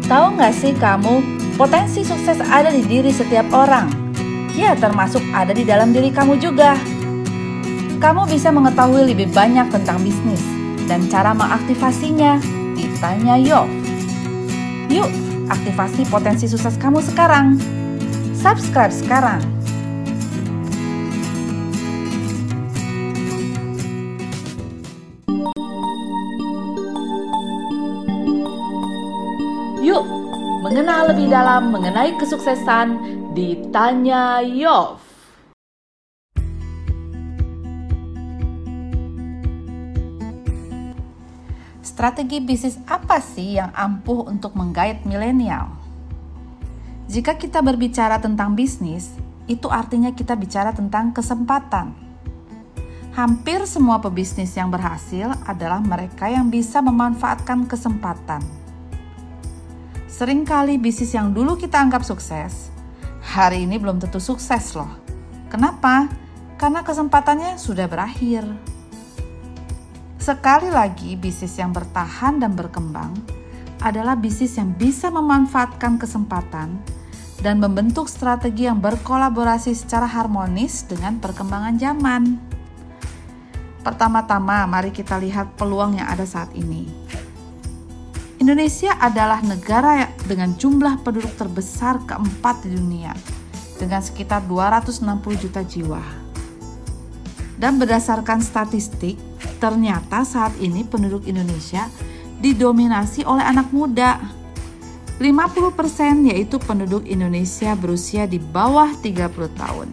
Tahu nggak sih kamu, potensi sukses ada di diri setiap orang. Ya, termasuk ada di dalam diri kamu juga. Kamu bisa mengetahui lebih banyak tentang bisnis dan cara mengaktifasinya di Tanya Yov. Yuk, aktifasi potensi sukses kamu sekarang. Subscribe sekarang. Yuk, mengenal lebih dalam mengenai kesuksesan di Tanya Yov. Strategi bisnis apa sih yang ampuh untuk menggait milenial? Jika kita berbicara tentang bisnis, itu artinya kita bicara tentang kesempatan. Hampir semua pebisnis yang berhasil adalah mereka yang bisa memanfaatkan kesempatan. Seringkali bisnis yang dulu kita anggap sukses, hari ini belum tentu sukses loh. Kenapa? Karena kesempatannya sudah berakhir. Sekali lagi, bisnis yang bertahan dan berkembang adalah bisnis yang bisa memanfaatkan kesempatan dan membentuk strategi yang berkolaborasi secara harmonis dengan perkembangan zaman. Pertama-tama, mari kita lihat peluang yang ada saat ini. Indonesia adalah negara dengan jumlah penduduk terbesar keempat di dunia, dengan sekitar 260 juta jiwa. Dan berdasarkan statistik, ternyata saat ini penduduk Indonesia didominasi oleh anak muda. 50% yaitu penduduk Indonesia berusia di bawah 30 tahun.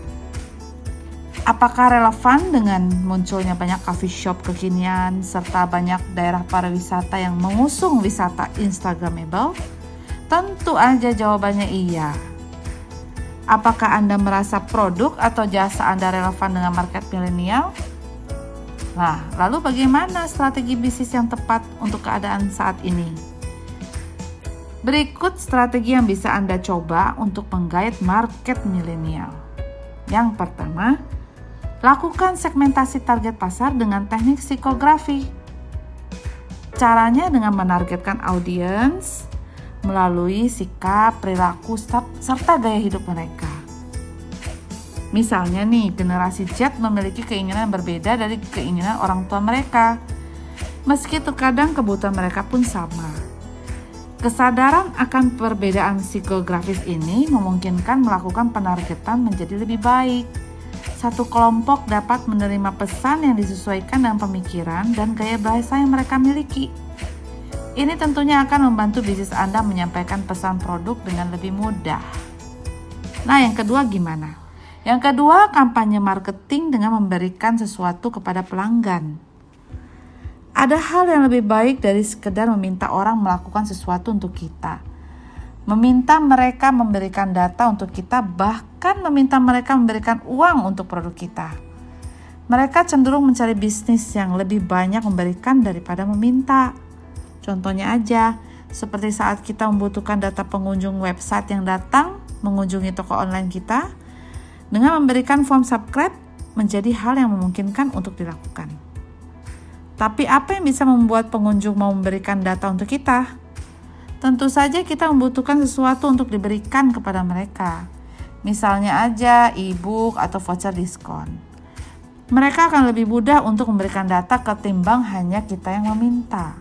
Apakah relevan dengan munculnya banyak coffee shop kekinian serta banyak daerah pariwisata yang mengusung wisata Instagramable? Tentu aja jawabannya iya. Apakah Anda merasa produk atau jasa Anda relevan dengan market milenial? Nah, lalu bagaimana strategi bisnis yang tepat untuk keadaan saat ini? Berikut strategi yang bisa Anda coba untuk menggait market milenial. Yang pertama, lakukan segmentasi target pasar dengan teknik psikografi. Caranya dengan menargetkan audiens melalui sikap, perilaku, serta gaya hidup mereka. Misalnya nih, generasi Z memiliki keinginan yang berbeda dari keinginan orang tua mereka. Meski terkadang kebutuhan mereka pun sama. Kesadaran akan perbedaan psikografis ini memungkinkan melakukan penargetan menjadi lebih baik. Satu kelompok dapat menerima pesan yang disesuaikan dengan pemikiran dan gaya bahasa yang mereka miliki. Ini tentunya akan membantu bisnis Anda menyampaikan pesan produk dengan lebih mudah. Nah, yang kedua gimana? Yang kedua, kampanye marketing dengan memberikan sesuatu kepada pelanggan. Ada hal yang lebih baik dari sekedar meminta orang melakukan sesuatu untuk kita. Meminta mereka memberikan data untuk kita, bahkan meminta mereka memberikan uang untuk produk kita. Mereka cenderung mencari bisnis yang lebih banyak memberikan daripada meminta. Contohnya aja, seperti saat kita membutuhkan data pengunjung website yang datang mengunjungi toko online kita, dengan memberikan form subscribe menjadi hal yang memungkinkan untuk dilakukan. Tapi apa yang bisa membuat pengunjung mau memberikan data untuk kita? Tentu saja kita membutuhkan sesuatu untuk diberikan kepada mereka. Misalnya aja e-book atau voucher diskon. Mereka akan lebih mudah untuk memberikan data ketimbang hanya kita yang meminta.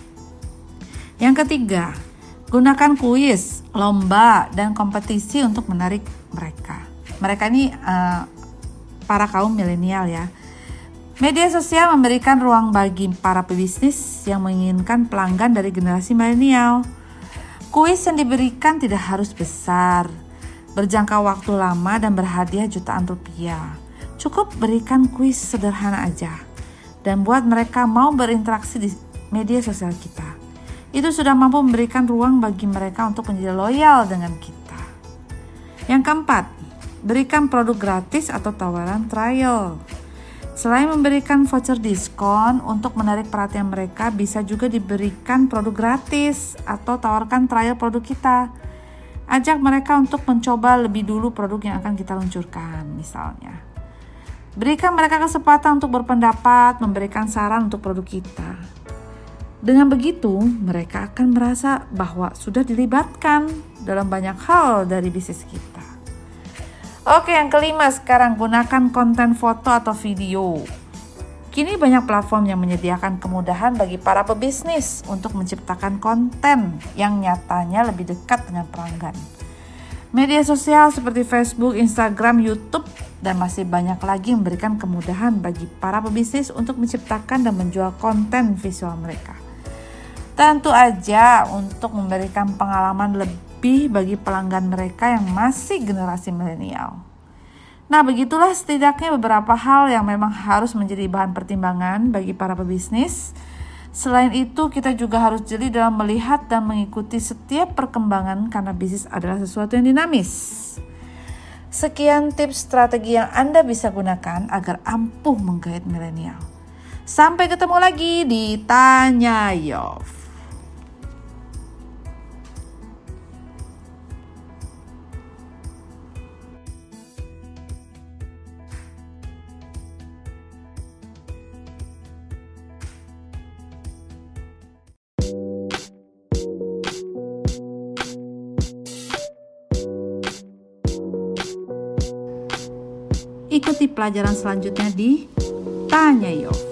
Yang ketiga, gunakan kuis, lomba, dan kompetisi untuk menarik mereka. Mereka ini para kaum milenial ya. Media sosial memberikan ruang bagi para pebisnis yang menginginkan pelanggan dari generasi milenial. Kuis yang diberikan tidak harus besar, berjangka waktu lama dan berhadiah jutaan rupiah. Cukup berikan kuis sederhana aja dan buat mereka mau berinteraksi di media sosial kita. Itu sudah mampu memberikan ruang bagi mereka untuk menjadi loyal dengan kita. Yang keempat, berikan produk gratis atau tawaran trial. Selain memberikan voucher diskon untuk menarik perhatian mereka, bisa juga diberikan produk gratis atau tawarkan trial produk kita. Ajak mereka untuk mencoba lebih dulu produk yang akan kita luncurkan, misalnya. Berikan mereka kesempatan untuk berpendapat, memberikan saran untuk produk kita. Dengan begitu, mereka akan merasa bahwa sudah dilibatkan dalam banyak hal dari bisnis kita. Oke, yang kelima sekarang, gunakan konten foto atau video. Kini banyak platform yang menyediakan kemudahan bagi para pebisnis untuk menciptakan konten yang nyatanya lebih dekat dengan pelanggan. Media sosial seperti Facebook, Instagram, YouTube, dan masih banyak lagi memberikan kemudahan bagi para pebisnis untuk menciptakan dan menjual konten visual mereka. Tentu aja untuk memberikan pengalaman lebih bagi pelanggan mereka yang masih generasi milenial. Nah, begitulah setidaknya beberapa hal yang memang harus menjadi bahan pertimbangan bagi para pebisnis. Selain itu, kita juga harus jeli dalam melihat dan mengikuti setiap perkembangan karena bisnis adalah sesuatu yang dinamis. Sekian tips strategi yang Anda bisa gunakan agar ampuh menggait milenial. Sampai ketemu lagi di Tanya Yov. Ikuti pelajaran selanjutnya di Tanya Yov.